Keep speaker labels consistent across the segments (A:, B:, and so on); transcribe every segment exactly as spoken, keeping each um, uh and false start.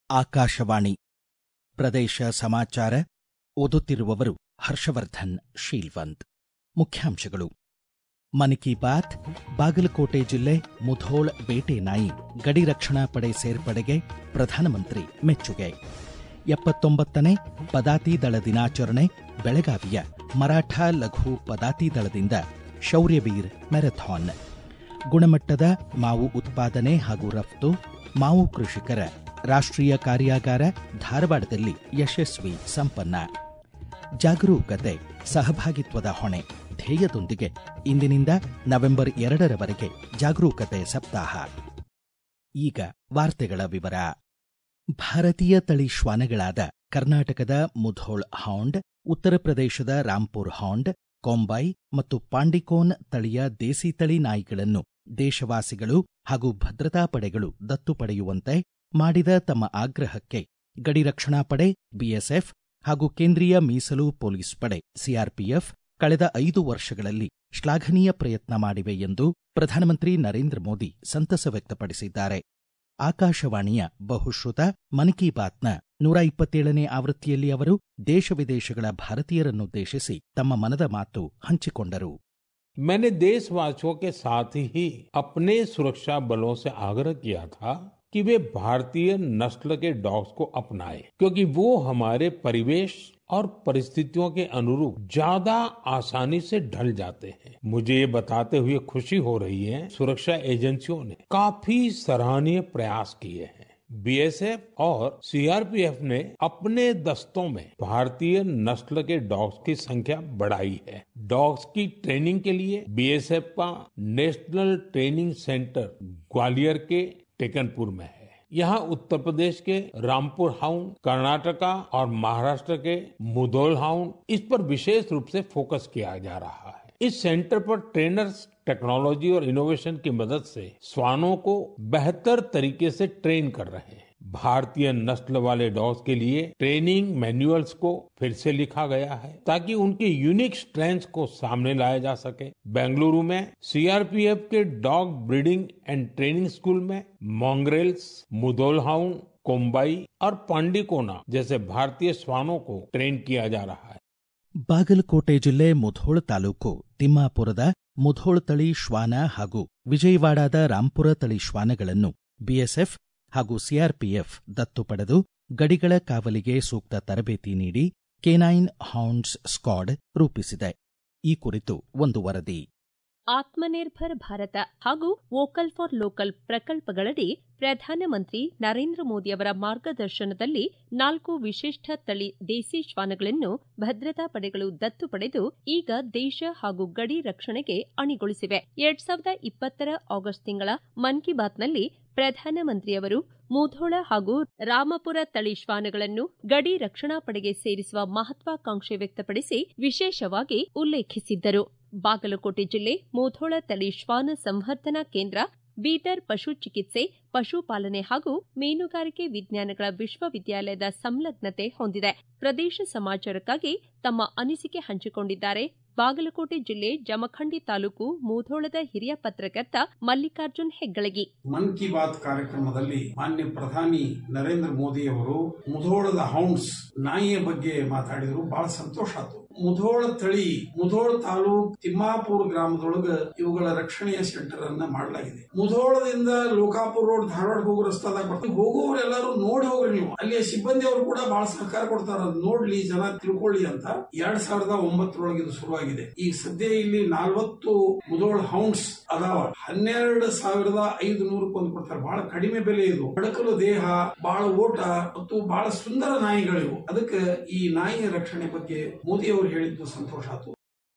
A: ಆಕಾಶವಾಣಿ ಪ್ರದೇಶ ಸಮಾಚಾರ ಓದುತ್ತಿರುವವರು ಹರ್ಷವರ್ಧನ್ ಶೀಲ್ವಂತ್. ಮುಖ್ಯಾಂಶಗಳು. ಮನ್ ಕಿ ಬಾತ್, ಬಾಗಲಕೋಟೆ ಜಿಲ್ಲೆ ಮುಧೋಳ್ ಬೇಟೆ ನಾಯಿ ಗಡಿ ರಕ್ಷಣಾ ಪಡೆ ಸೇರ್ಪಡೆಗೆ ಪ್ರಧಾನಮಂತ್ರಿ ಮೆಚ್ಚುಗೆ. ಎಪ್ಪತ್ತೊಂಬತ್ತನೇ ಪದಾತಿ ದಳ ದಿನಾಚರಣೆ ಬೆಳಗಾವಿಯ ಮರಾಠ ಲಘು ಪದಾತಿ ದಳದಿಂದ ಶೌರ್ಯವೀರ್ ಮ್ಯಾರಥಾನ್. ಗುಣಮಟ್ಟದ ಮಾವು ಉತ್ಪಾದನೆ ಹಾಗೂ ರಫ್ತು, ಮಾವು ಕೃಷಿಕರ ರಾಷ್ಟ್ರೀಯ ಕಾರ್ಯಾಗಾರ ಧಾರವಾಡದಲ್ಲಿ ಯಶಸ್ವಿ ಸಂಪನ್ನ. ಜಾಗರೂಕತೆ, ಸಹಭಾಗಿತ್ವದ ಹೊಣೆ ಧ್ಯೇಯದೊಂದಿಗೆ ಇಂದಿನಿಂದ ನವೆಂಬರ್ ಎರಡರವರೆಗೆ ಜಾಗರೂಕತೆ ಸಪ್ತಾಹ. ಈಗ ವಾರ್ತೆಗಳ ವಿವರ. ಭಾರತೀಯ ತಳಿ ಶ್ವಾನಗಳಾದ ಕರ್ನಾಟಕದ ಮುಧೋಳ್ ಹೌಂಡ್, ಉತ್ತರ ಪ್ರದೇಶದ ರಾಂಪುರ್ ಹೌಂಡ್, ಕೊಂಬೈ ಮತ್ತು ಪಾಂಡಿಕೋನ್ ತಳಿಯ ದೇಸಿ ತಳಿ ನಾಯಿಗಳನ್ನು ದೇಶವಾಸಿಗಳು ಹಾಗೂ ಭದ್ರತಾ ಪಡೆಗಳು ದತ್ತು ಪಡೆಯುವಂತೆ ಮಾಡಿದ ತಮ್ಮ ಆಗ್ರಹಕ್ಕೆ ಗಡಿ ರಕ್ಷಣಾ ಪಡೆ ಬಿಎಸ್ಎಫ್ ಹಾಗೂ ಕೇಂದ್ರೀಯ ಮೀಸಲು ಪೊಲೀಸ್ ಪಡೆ ಸಿಆರ್ಪಿಎಫ್ ಕಳೆದ ಐದು ವರ್ಷಗಳಲ್ಲಿ ಶ್ಲಾಘನೀಯ ಪ್ರಯತ್ನ ಮಾಡಿವೆ ಎಂದು ಪ್ರಧಾನಮಂತ್ರಿ ನರೇಂದ್ರ ಮೋದಿ ಸಂತಸ ವ್ಯಕ್ತಪಡಿಸಿದ್ದಾರೆ. ಆಕಾಶವಾಣಿಯ ಬಹುಶ್ರುತ ಮನ್ ಕಿ ಬಾತ್ನ ನೂರ ಇಪ್ಪತ್ತೇಳನೇ ಆವೃತ್ತಿಯಲ್ಲಿ ಅವರು ದೇಶ ವಿದೇಶಗಳ ಭಾರತೀಯರನ್ನುದ್ದೇಶಿಸಿ ತಮ್ಮ ಮನದ ಮಾತು ಹಂಚಿಕೊಂಡರು.
B: मैंने देशवासियों के साथ ही अपने सुरक्षा बलों से आग्रह किया था कि वे भारतीय नस्ल के डॉग्स को अपनाएं, क्योंकि वो हमारे परिवेश और परिस्थितियों के अनुरूप ज्यादा आसानी से ढल जाते हैं. मुझे ये बताते हुए खुशी हो रही है, सुरक्षा एजेंसियों ने काफी सराहनीय प्रयास किए हैं. बीएसएफ और सीआरपीएफ ने अपने दस्तों में भारतीय नस्ल के डॉग्स की संख्या बढ़ाई है. डॉग्स की ट्रेनिंग के लिए बीएसएफ का नेशनल ट्रेनिंग सेंटर ग्वालियर के टेकनपुर में है. यहाँ उत्तर प्रदेश के रामपुर हाउंड, कर्नाटका और महाराष्ट्र के मुधोल हाउंड, इस पर विशेष रूप से फोकस किया जा रहा है. इस सेंटर पर ट्रेनर्स टेक्नोलॉजी और इनोवेशन की मदद से श्वानों को बेहतर तरीके से ट्रेन कर रहे हैं. भारतीय नस्ल वाले डॉग्स के लिए ट्रेनिंग मैनुअल्स को फिर से लिखा गया है ताकि उनके यूनिक स्ट्रेंथ्स को सामने लाया जा सके. बेंगलुरु में सीआरपीएफ के dog breeding and training school में मॉन्ग्रेल्स, मुधोल हाउंड, कोम्बाई और पांडिकोना जैसे भारतीय श्वानों को ट्रेन किया जा रहा है.
A: ಬಾಗಲಕೋಟೆ ಜಿಲ್ಲೆ ಮುಧೋಳ್ ತಾಲೂಕು ತಿಮ್ಮಾಪುರದ ಮುಧೋಳ್ ತಳಿ ಶ್ವಾನ ಹಾಗೂ ವಿಜಯವಾಡದ ರಾಂಪುರ ತಳಿ ಶ್ವಾನಗಳನ್ನು ಬಿಎಸ್ಎಫ್ ಹಾಗೂ ಸಿಆರ್ಪಿಎಫ್ ದತ್ತು ಪಡೆದು ಗಡಿಗಳ ಕಾವಲಿಗೆ ಸೂಕ್ತ ತರಬೇತಿ ನೀಡಿ ಕೆನೈನ್ ಹೌಂಡ್ಸ್ ಸ್ಕ್ವಾಡ್ ರೂಪಿಸಿದೆ. ಈ ಕುರಿತು ಒಂದು ವರದಿ.
C: ಆತ್ಮನಿರ್ಭರ್ ಭಾರತ ಹಾಗೂ ವೋಕಲ್ ಫಾರ್ ಲೋಕಲ್ ಪ್ರಕಲ್ಪಗಳಡಿ ಪ್ರಧಾನಮಂತ್ರಿ ನರೇಂದ್ರ ಮೋದಿಯವರ ಮಾರ್ಗದರ್ಶನದಲ್ಲಿ ನಾಲ್ಕು ವಿಶಿಷ್ಟ ತಳಿ ದೇಸಿ ಶ್ವಾನಗಳನ್ನು ಭದ್ರತಾ ಪಡೆಗಳು ದತ್ತು ಪಡೆದು ಈಗ ದೇಶ ಹಾಗೂ ಗಡಿ ರಕ್ಷಣೆಗೆ ಅಣಿಗೊಳಿಸಿವೆ. ಎರಡ್ ಸಾವಿರದ ಇಪ್ಪತ್ತರ ಆಗಸ್ಟ್ ತಿಂಗಳ ಮನ್ ಕಿ ಬಾತ್ನಲ್ಲಿ ಪ್ರಧಾನಮಂತ್ರಿಯವರು ಮುಧೋಳ ಹಾಗೂ ರಾಮಪುರ ತಳಿ ಶ್ವಾನಗಳನ್ನು ಗಡಿ ರಕ್ಷಣಾ ಪಡೆಗೆ ಸೇರಿಸುವ ಮಹತ್ವಾಕಾಂಕ್ಷೆ ವ್ಯಕ್ತಪಡಿಸಿ ವಿಶೇಷವಾಗಿ ಉಲ್ಲೇಖಿಸಿದ್ದರು. ಬಾಗಲಕೋಟೆ ಜಿಲ್ಲೆ ಮುಧೋಳ ತಳಿ ಶ್ವಾನ ಸಂವರ್ಧನಾ ಕೇಂದ್ರ, ಬೀದರ್ ಪಶು ಚಿಕಿತ್ಸೆ, ಪಶುಪಾಲನೆ ಹಾಗೂ ಮೀನುಗಾರಿಕೆ ವಿಜ್ಞಾನಗಳ ವಿಶ್ವವಿದ್ಯಾಲಯದ ಸಂಲಗ್ನತೆ ಹೊಂದಿದೆ. ಪ್ರದೇಶ ಸಮಾಚಾರಕ್ಕಾಗಿ ತಮ್ಮ ಅನಿಸಿಕೆ ಹಂಚಿಕೊಂಡಿದ್ದಾರೆ ಬಾಗಲಕೋಟೆ ಜಿಲ್ಲೆ ಜಮಖಂಡಿ ತಾಲೂಕು ಮುಧೋಳದ ಹಿರಿಯ ಪತ್ರಕರ್ತ ಮಲ್ಲಿಕಾರ್ಜುನ್ ಹೆಗ್ಗಳಗಿ.
D: ಮನ್ ಕಿ ಬಾತ್ ಕಾರ್ಯಕ್ರಮದಲ್ಲಿ ಮಾನ್ಯ ಪ್ರಧಾನಿ ನರೇಂದ್ರ ಮೋದಿ ಅವರು ಮುಧೋಳದ ಹೌಂಡ್ಸ್ ನಾಯಿಯ ಬಗ್ಗೆ ಮಾತಾಡಿದ್ರು. ಬಹಳ ಸಂತೋಷ ಆಯ್ತು. ಮುಧೋಳ ತಳಿ ಮುಧೋಳ ತಾಲೂಕ್ ತಿಮ್ಮಾಪುರ ಗ್ರಾಮದೊಳಗ ಇವುಗಳ ರಕ್ಷಣೆಯ ಸೆಂಟರ್ ಅನ್ನ ಮಾಡಲಾಗಿದೆ. ಮುಧೋಳದಿಂದ ಲೋಕಾಪುರ ರೋಡ್ ಧಾರವಾಡ ಹೋಗೋ ರಸ್ತಾದಾಗ ಬರ್ತೀವಿ. ಹೋಗುವವರೆಲ್ಲರೂ ನೋಡಿ ಹೋಗ್ರಿ. ನೀವು ಅಲ್ಲಿಯ ಸಿಬ್ಬಂದಿ ಅವರು ಕೂಡ ಬಹಳ ಸಹಕಾರ ಕೊಡ್ತಾರ. ನೋಡ್ಲಿ, ಜನ ತಿಳ್ಕೊಳ್ಳಿ ಅಂತ ಎರಡ್ ಸಾವಿರದ ಒಂಬತ್ತರೊಳಗೆ ಇದು ಶುರುವಾಗಿದೆ. ಈಗ ಸದ್ಯ ಇಲ್ಲಿ ನಾಲ್ವತ್ತು ಮುಧೋಳ ಹೌಂಡ್ಸ್ ಅದಾವ. ಹನ್ನೆರಡು ಸಾವಿರದ ಐದು ನೂರಕ್ಕೆ ಒಂದು ಕೊಡ್ತಾರೆ. ಬಹಳ ಕಡಿಮೆ ಬೆಲೆ ಇದು. ಬಡಕಲು ದೇಹ, ಬಹಳ ಓಟ ಮತ್ತು ಬಹಳ ಸುಂದರ ನಾಯಿಗಳಿವು. ಅದಕ್ಕೆ ಈ ನಾಯಿಯ ರಕ್ಷಣೆ ಬಗ್ಗೆ ಮೋದಿ ಅವರು ಹೇಳಿದ್ದು ಸಂತೋಷ ಆಯಿತು.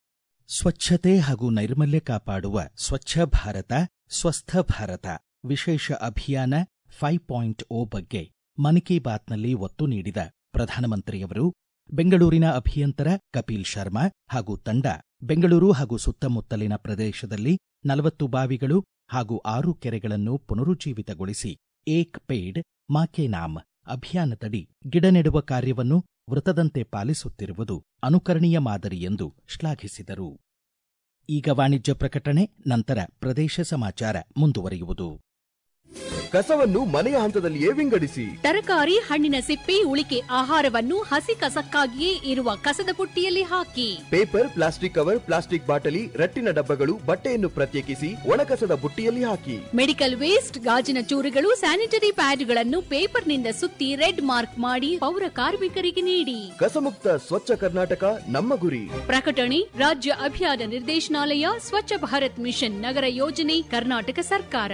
A: ಸ್ವಚ್ಛತೆ ಹಾಗೂ ನೈರ್ಮಲ್ಯ ಕಾಪಾಡುವ ಸ್ವಚ್ಛ ಭಾರತ ಸ್ವಸ್ಥ ಭಾರತ ವಿಶೇಷ ಅಭಿಯಾನ ಫೈವ್ ಪಾಯಿಂಟ್ ಓ ಬಗ್ಗೆ ಮನ್ ಕಿ ಬಾತ್ನಲ್ಲಿ ಒತ್ತು ನೀಡಿದ ಪ್ರಧಾನಮಂತ್ರಿಯವರು ಬೆಂಗಳೂರಿನ ಅಭಿಯಂತರ ಕಪಿಲ್ ಶರ್ಮಾ ಹಾಗೂ ತಂಡ ಬೆಂಗಳೂರು ಹಾಗೂ ಸುತ್ತಮುತ್ತಲಿನ ಪ್ರದೇಶದಲ್ಲಿ ನಲವತ್ತು ಬಾವಿಗಳು ಹಾಗೂ ಆರು ಕೆರೆಗಳನ್ನು ಪುನರುಜ್ಜೀವಿತಗೊಳಿಸಿ ಏಕ್ ಪೇಡ್ ಮಾ ಕೆ ನಾಮ್ ಅಭಿಯಾನದಡಿ ಗಿಡ ನೆಡುವ ಕಾರ್ಯವನ್ನು ವೃತ್ತದಂತೆ ಪಾಲಿಸುತ್ತಿರುವುದು ಅನುಕರಣೀಯ ಮಾದರಿ ಎಂದು ಶ್ಲಾಘಿಸಿದರು. ಈಗ ವಾಣಿಜ್ಯ ಪ್ರಕಟಣೆ, ನಂತರ ಪ್ರದೇಶ ಸಮಾಚಾರ ಮುಂದುವರಿಯುವುದು.
E: ಕಸವನ್ನು ಮನೆಯ ಹಂತದಲ್ಲಿಯೇ ವಿಂಗಡಿಸಿ.
F: ತರಕಾರಿ, ಹಣ್ಣಿನ ಸಿಪ್ಪೆ, ಉಳಿಕೆ ಆಹಾರವನ್ನು ಹಸಿ ಕಸಕ್ಕಾಗಿಯೇ ಇರುವ ಕಸದ ಬುಟ್ಟಿಯಲ್ಲಿ ಹಾಕಿ.
E: ಪೇಪರ್, ಪ್ಲಾಸ್ಟಿಕ್ ಕವರ್, ಪ್ಲಾಸ್ಟಿಕ್ ಬಾಟಲಿ, ರಟ್ಟಿನ ಡಬ್ಬಗಳು, ಬಟ್ಟೆಯನ್ನು ಪ್ರತ್ಯೇಕಿಸಿ ಒಣಕಸದ ಬುಟ್ಟಿಯಲ್ಲಿ ಹಾಕಿ.
F: ಮೆಡಿಕಲ್ ವೇಸ್ಟ್, ಗಾಜಿನ ಚೂರುಗಳು, ಸ್ಯಾನಿಟರಿ ಪ್ಯಾಡ್ಗಳನ್ನು ಪೇಪರ್ನಿಂದ ಸುತ್ತಿ ರೆಡ್ ಮಾರ್ಕ್ ಮಾಡಿ ಪೌರ ಕಾರ್ಮಿಕರಿಗೆ ನೀಡಿ.
E: ಕಸಮುಕ್ತ ಸ್ವಚ್ಛ ಕರ್ನಾಟಕ ನಮ್ಮ ಗುರಿ.
F: ಪ್ರಕಟಣೆ ರಾಜ್ಯ ಅಭಿಯಾನ ನಿರ್ದೇಶನಾಲಯ, ಸ್ವಚ್ಛ ಭಾರತ್ ಮಿಷನ್, ನಗರ ಯೋಜನೆ, ಕರ್ನಾಟಕ ಸರ್ಕಾರ.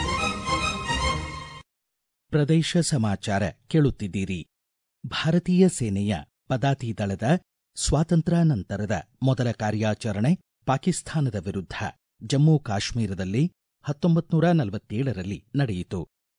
A: ಪ್ರದೇಶ ಸಮಾಚಾರ ಕೇಳುತ್ತಿದ್ದೀರಿ. ಭಾರತೀಯ ಸೇನೆಯ ಪದಾತಿ ದಳದ ಸ್ವಾತಂತ್ರ್ಯಾನಂತರದ ಮೊದಲ ಕಾರ್ಯಾಚರಣೆ ಪಾಕಿಸ್ತಾನದ ವಿರುದ್ಧ ಜಮ್ಮು ಕಾಶ್ಮೀರದಲ್ಲಿ ಹತ್ತೊಂಬತ್ತು ನೂರ ನಲವತ್ತೇಳರಲ್ಲಿ ನಡೆಯಿತು.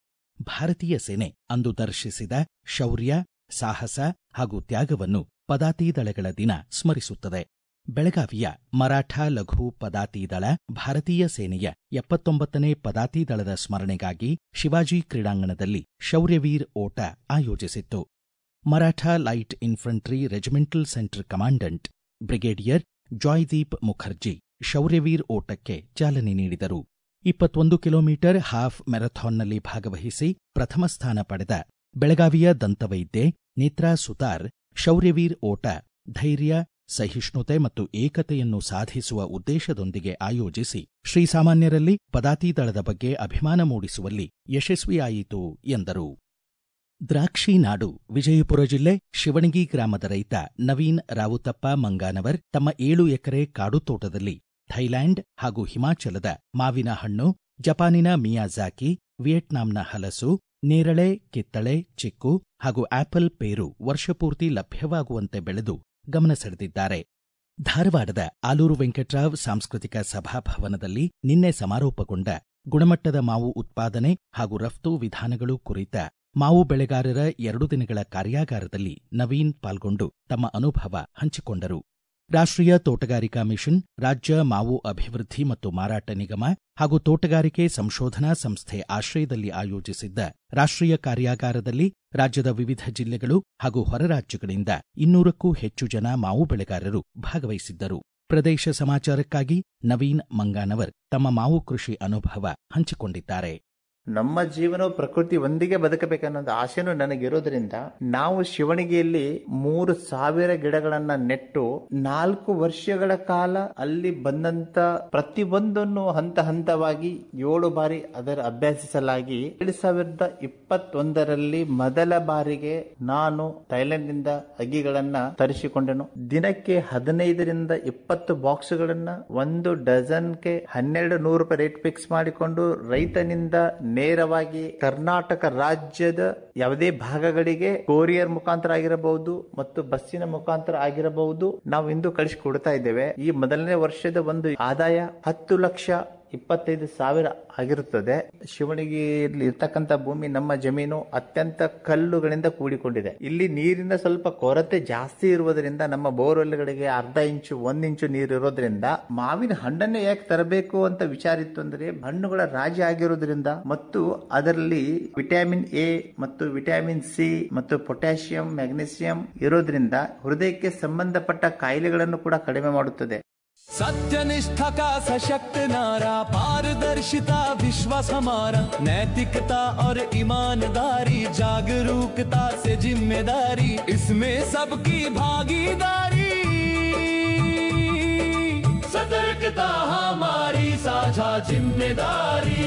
A: ಭಾರತೀಯ ಸೇನೆ ಅಂದು ದರ್ಶಿಸಿದ ಶೌರ್ಯ, ಸಾಹಸ ಹಾಗೂ ತ್ಯಾಗವನ್ನು ಪದಾತಿ ದಳಗಳ ದಿನ ಸ್ಮರಿಸುತ್ತದೆ. ಬೆಳಗಾವಿಯ ಮರಾಠ ಲಘು ಪದಾತಿ ದಳ ಭಾರತೀಯ ಸೇನೆಯ ಎಪ್ಪತ್ತೊಂಬತ್ತನೇ ಪದಾತಿ ದಳದ ಸ್ಮರಣೆಗಾಗಿ ಶಿವಾಜಿ ಕ್ರೀಡಾಂಗಣದಲ್ಲಿ ಶೌರ್ಯವೀರ್ ಓಟ ಆಯೋಜಿಸಿತ್ತು. Maratha light infantry regimental centre commandant brigadier Joydeep Mukherjee ಶೌರ್ಯವೀರ್ ಓಟಕ್ಕೆ ಚಾಲನೆ ನೀಡಿದರು. ಇಪ್ಪತ್ತೊಂದು ಕಿಲೋಮೀಟರ್ ಹಾಫ್ ಮ್ಯಾರಥಾನ್ನಲ್ಲಿ ಭಾಗವಹಿಸಿ ಪ್ರಥಮ ಸ್ಥಾನ ಪಡೆದ ಬೆಳಗಾವಿಯ ದಂತವೈದ್ಯೆ ನೇತ್ರಾ ಸುತಾರ್ ಶೌರ್ಯವೀರ್ ಓಟ ಧೈರ್ಯ, ಸಹಿಷ್ಣುತೆ ಮತ್ತು ಏಕತೆಯನ್ನು ಸಾಧಿಸುವ ಉದ್ದೇಶದೊಂದಿಗೆ ಆಯೋಜಿಸಿ ಶ್ರೀಸಾಮಾನ್ಯರಲ್ಲಿ ಪದಾತಿ ದಳದ ಬಗ್ಗೆ ಅಭಿಮಾನ ಮೂಡಿಸುವಲ್ಲಿ ಯಶಸ್ವಿಯಾಯಿತು ಎಂದರು. ದ್ರಾಕ್ಷಿ ನಾಡು ವಿಜಯಪುರ ಜಿಲ್ಲೆ ಶಿವಣಗಿ ಗ್ರಾಮದ ರೈತ ನವೀನ್ ರಾವುತಪ್ಪ ಮಂಗಾನವರ್ ತಮ್ಮ ಏಳು ಎಕರೆ ಕಾಡು ತೋಟದಲ್ಲಿ ಥೈಲ್ಯಾಂಡ್ ಹಾಗೂ ಹಿಮಾಚಲದ ಮಾವಿನ ಹಣ್ಣು, ಜಪಾನಿನ ಮಿಯಾಜಾಕಿ, ವಿಯೆಟ್ನಾಂನ ಹಲಸು, ನೇರಳೆ, ಕಿತ್ತಳೆ, ಚಿಕ್ಕು ಹಾಗೂ ಆಪಲ್ ಪೇರು ವರ್ಷಪೂರ್ತಿ ಲಭ್ಯವಾಗುವಂತೆ ಬೆಳೆದು ಗಮನ ಸೆಳೆದಿದ್ದಾರೆ. ಧಾರವಾಡದ ಆಲೂರು ವೆಂಕಟರಾವ್ ಸಾಂಸ್ಕೃತಿಕ ಸಭಾಭವನದಲ್ಲಿ ನಿನ್ನೆ ಸಮಾರೋಪಗೊಂಡ ಗುಣಮಟ್ಟದ ಮಾವು ಉತ್ಪಾದನೆ ಹಾಗೂ ರಫ್ತು ವಿಧಾನಗಳು ಕುರಿತ ಮಾವು ಬೆಳೆಗಾರರ ಎರಡು ದಿನಗಳ ಕಾರ್ಯಾಗಾರದಲ್ಲಿ ನವೀನ್ ಪಾಲ್ಗೊಂಡು ತಮ್ಮ ಅನುಭವ ಹಂಚಿಕೊಂಡರು. ರಾಷ್ಟ್ರೀಯ ತೋಟಗಾರಿಕಾ ಮಿಷನ್, ರಾಜ್ಯ ಮಾವು ಅಭಿವೃದ್ಧಿ ಮತ್ತು ಮಾರಾಟ ನಿಗಮ ಹಾಗೂ ತೋಟಗಾರಿಕೆ ಸಂಶೋಧನಾ ಸಂಸ್ಥೆ ಆಶ್ರಯದಲ್ಲಿ ಆಯೋಜಿಸಿದ್ದ ರಾಷ್ಟ್ರೀಯ ಕಾರ್ಯಾಗಾರದಲ್ಲಿ ರಾಜ್ಯದ ವಿವಿಧ ಜಿಲ್ಲೆಗಳು ಹಾಗೂ ಹೊರ ರಾಜ್ಯಗಳಿಂದ ಇನ್ನೂರಕ್ಕೂ ಹೆಚ್ಚು ಜನ ಮಾವು ಬೆಳೆಗಾರರು ಭಾಗವಹಿಸಿದ್ದರು. ಪ್ರದೇಶ ಸಮಾಚಾರಕ್ಕಾಗಿ ನವೀನ್ ಮಂಗಾನವರ್ ತಮ್ಮ ಮಾವು ಕೃಷಿ ಅನುಭವ ಹಂಚಿಕೊಂಡಿದ್ದಾರೆ.
G: ನಮ್ಮ ಜೀವನವು ಪ್ರಕೃತಿ ಒಂದಿಗೆ ಬದುಕಬೇಕನ್ನೋದು ಆಸೆನೂ ನನಗಿರೋದ್ರಿಂದ ನಾವು ಶಿವಣಗಿಯಲ್ಲಿ ಮೂರು ಸಾವಿರ ಗಿಡಗಳನ್ನ ನೆಟ್ಟು ನಾಲ್ಕು ವರ್ಷಗಳ ಕಾಲ ಅಲ್ಲಿ ಬಂದಂತ ಪ್ರತಿಯೊಂದನ್ನು ಹಂತ ಹಂತವಾಗಿ ಏಳು ಬಾರಿ ಅದರ ಅಭ್ಯಾಸಿಸಲಾಗಿ ಎರಡ್ ಸಾವಿರದ ಇಪ್ಪತ್ತೊಂದರಲ್ಲಿ ಮೊದಲ ಬಾರಿಗೆ ನಾನು ಥೈಲ್ಯಾಂಡ್ ನಿಂದ ಅಗಿಗಳನ್ನ ತರಿಸಿಕೊಂಡೆನು. ದಿನಕ್ಕೆ ಹದಿನೈದರಿಂದ ಇಪ್ಪತ್ತು ಬಾಕ್ಸ್ಗಳನ್ನ ಒಂದು ಡಜನ್ಗೆ ಹನ್ನೆರಡು ನೂರು ರೂಪಾಯಿ ರೇಟ್ ಫಿಕ್ಸ್ ಮಾಡಿಕೊಂಡು ರೈತನಿಂದ ನೇರವಾಗಿ ಕರ್ನಾಟಕ ರಾಜ್ಯದ ಯಾವುದೇ ಭಾಗಗಳಿಗೆ ಕೊರಿಯರ್ ಮುಖಾಂತರ ಆಗಿರಬಹುದು ಮತ್ತು ಬಸ್ಸಿನ ಮುಖಾಂತರ ಆಗಿರಬಹುದು ನಾವು ಇಂದು ಕಳಿಸಿಕೊಡ್ತಾ ಇದ್ದೇವೆ. ಈ ಮೊದಲನೇ ವರ್ಷದ ಒಂದು ಆದಾಯ ಹತ್ತು ಲಕ್ಷ ಇಪ್ಪತ್ತೈದು ಸಾವಿರ ಆಗಿರುತ್ತದೆ. ಶಿವಣಗಿಯಲ್ಲಿ ಇರ್ತಕ್ಕಂಥ ಭೂಮಿ, ನಮ್ಮ ಜಮೀನು ಅತ್ಯಂತ ಕಲ್ಲುಗಳಿಂದ ಕೂಡಿಕೊಂಡಿದೆ. ಇಲ್ಲಿ ನೀರಿನ ಸ್ವಲ್ಪ ಕೊರತೆ ಜಾಸ್ತಿ ಇರುವುದರಿಂದ ನಮ್ಮ ಬೋರ್ವೆಲ್ಗಳಿಗೆ ಅರ್ಧ ಇಂಚು ಒಂದ್ ಇಂಚು ನೀರು ಇರೋದ್ರಿಂದ ಮಾವಿನ ಹಣ್ಣನ್ನೇ ಯಾಕೆ ತರಬೇಕು ಅಂತ ವಿಚಾರ ಇತ್ತು ಅಂದ್ರೆ ಹಣ್ಣುಗಳ ರಾಜ್ಯ ಆಗಿರೋದ್ರಿಂದ ಮತ್ತು ಅದರಲ್ಲಿ ವಿಟಮಿನ್ ಎ ಮತ್ತು ವಿಟಮಿನ್ ಸಿ ಮತ್ತು ಪೊಟ್ಯಾಷಿಯಂ, ಮ್ಯಾಗ್ನೀಸಿಯಂ ಇರೋದ್ರಿಂದ ಹೃದಯಕ್ಕೆ ಸಂಬಂಧಪಟ್ಟ ಕಾಯಿಲೆಗಳನ್ನು ಕೂಡ ಕಡಿಮೆ ಮಾಡುತ್ತದೆ.
H: सत्यनिष्ठा का सशक्त नारा, पारदर्शिता विश्वास हमारा, नैतिकता और ईमानदारी, जागरूकता से जिम्मेदारी, इसमें सबकी भागीदारी, सतर्कता हमारी साझा जिम्मेदारी.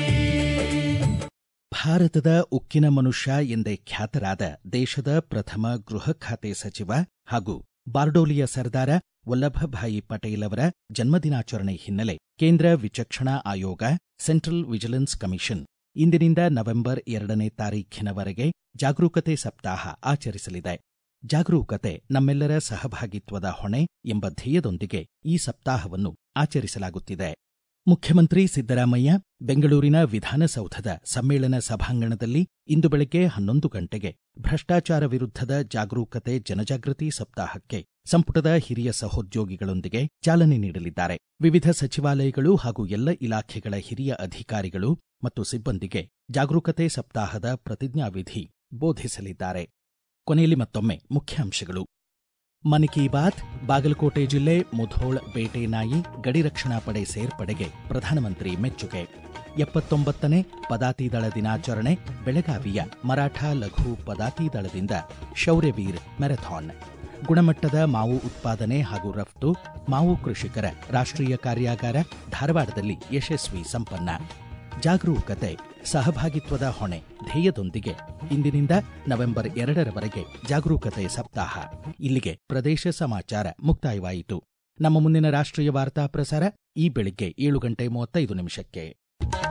A: ಭಾರತದ ಉಕ್ಕಿನ ಮನುಷ್ಯ ಎಂದೇ ಖ್ಯಾತರಾದ ದೇಶದ ಪ್ರಥಮ ಗೃಹ ಖಾತೆ ಸಚಿವ ಹಾಗೂ ಬಾರ್ಡೋಲಿಯ ಸರ್ದಾರ ವಲ್ಲಭಭಾಯಿ ಪಟೇಲ್ ಅವರ ಜನ್ಮದಿನಾಚರಣೆ ಹಿನ್ನೆಲೆ ಕೇಂದ್ರ ವಿಚಕ್ಷಣಾ ಆಯೋಗ ಸೆಂಟ್ರಲ್ ವಿಜಿಲೆನ್ಸ್ ಕಮಿಷನ್ ಇಂದಿನಿಂದ ನವೆಂಬರ್ ಎರಡನೇ ತಾರೀಖಿನವರೆಗೆ ಜಾಗರೂಕತೆ ಸಪ್ತಾಹ ಆಚರಿಸಲಿದೆ. ಜಾಗರೂಕತೆ ನಮ್ಮೆಲ್ಲರ ಸಹಭಾಗಿತ್ವದ ಹೊಣೆ ಎಂಬ ಧ್ಯೇಯದೊಂದಿಗೆ ಈ ಸಪ್ತಾಹವನ್ನು ಆಚರಿಸಲಾಗುತ್ತಿದೆ. ಮುಖ್ಯಮಂತ್ರಿ ಸಿದ್ದರಾಮಯ್ಯ ಬೆಂಗಳೂರಿನ ವಿಧಾನಸೌಧದ ಸಮ್ಮೇಳನ ಸಭಾಂಗಣದಲ್ಲಿ ಇಂದು ಬೆಳಗ್ಗೆ ಹನ್ನೊಂದು ಗಂಟೆಗೆ ಭ್ರಷ್ಟಾಚಾರ ವಿರುದ್ಧದ ಜಾಗರೂಕತೆ ಜನಜಾಗೃತಿ ಸಪ್ತಾಹಕ್ಕೆ ಸಂಪುಟದ ಹಿರಿಯ ಸಹೋದ್ಯೋಗಿಗಳೊಂದಿಗೆ ಚಾಲನೆ ನೀಡಲಿದ್ದಾರೆ. ವಿವಿಧ ಸಚಿವಾಲಯಗಳು ಹಾಗೂ ಎಲ್ಲ ಇಲಾಖೆಗಳ ಹಿರಿಯ ಅಧಿಕಾರಿಗಳು ಮತ್ತು ಸಿಬ್ಬಂದಿಗೆ ಜಾಗರೂಕತೆ ಸಪ್ತಾಹದ ಪ್ರತಿಜ್ಞಾವಿಧಿ ಬೋಧಿಸಲಿದ್ದಾರೆ. ಕೊನೆಯಲ್ಲಿ ಮತ್ತೊಮ್ಮೆ ಮುಖ್ಯಾಂಶಗಳು. ಮನ್ ಕಿ ಬಾತ್, ಬಾಗಲಕೋಟೆ ಜಿಲ್ಲೆ ಮುಧೋಳ್ ಬೇಟೆ ನಾಯಿ ಗಡಿ ರಕ್ಷಣಾ ಪಡೆ ಸೇರ್ಪಡೆಗೆ ಪ್ರಧಾನಮಂತ್ರಿ ಮೆಚ್ಚುಗೆ. ಎಪ್ಪತ್ತೊಂಬತ್ತನೇ ಪದಾತಿ ದಳ ದಿನಾಚರಣೆ ಬೆಳಗಾವಿಯ ಮರಾಠ ಲಘು ಪದಾತಿ ದಳದಿಂದ ಶೌರ್ಯವೀರ್ ಮ್ಯಾರಥಾನ್. ಗುಣಮಟ್ಟದ ಮಾವು ಉತ್ಪಾದನೆ ಹಾಗೂ ರಫ್ತು ಮಾವು ಕೃಷಿಕರ ರಾಷ್ಟ್ರೀಯ ಕಾರ್ಯಾಗಾರ ಧಾರವಾಡದಲ್ಲಿ ಯಶಸ್ವಿ ಸಂಪನ್ನ. ಜಾಗರೂಕತೆ ಸಹಭಾಗಿತ್ವದ ಹೊಣೆ ಧ್ಯೇಯದೊಂದಿಗೆ ಇಂದಿನಿಂದ ನವೆಂಬರ್ ಎರಡರವರೆಗೆ ಜಾಗರೂಕತೆ ಸಪ್ತಾಹ. ಇಲ್ಲಿಗೆ ಪ್ರದೇಶ ಸಮಾಚಾರ ಮುಕ್ತಾಯವಾಯಿತು. ನಮ್ಮ ಮುಂದಿನ ರಾಷ್ಟ್ರೀಯ ವಾರ್ತಾ ಪ್ರಸಾರ ಈ ಬೆಳಿಗ್ಗೆ ಏಳು ಗಂಟೆ ಮೂವತ್ತೈದು ನಿಮಿಷಕ್ಕೆ.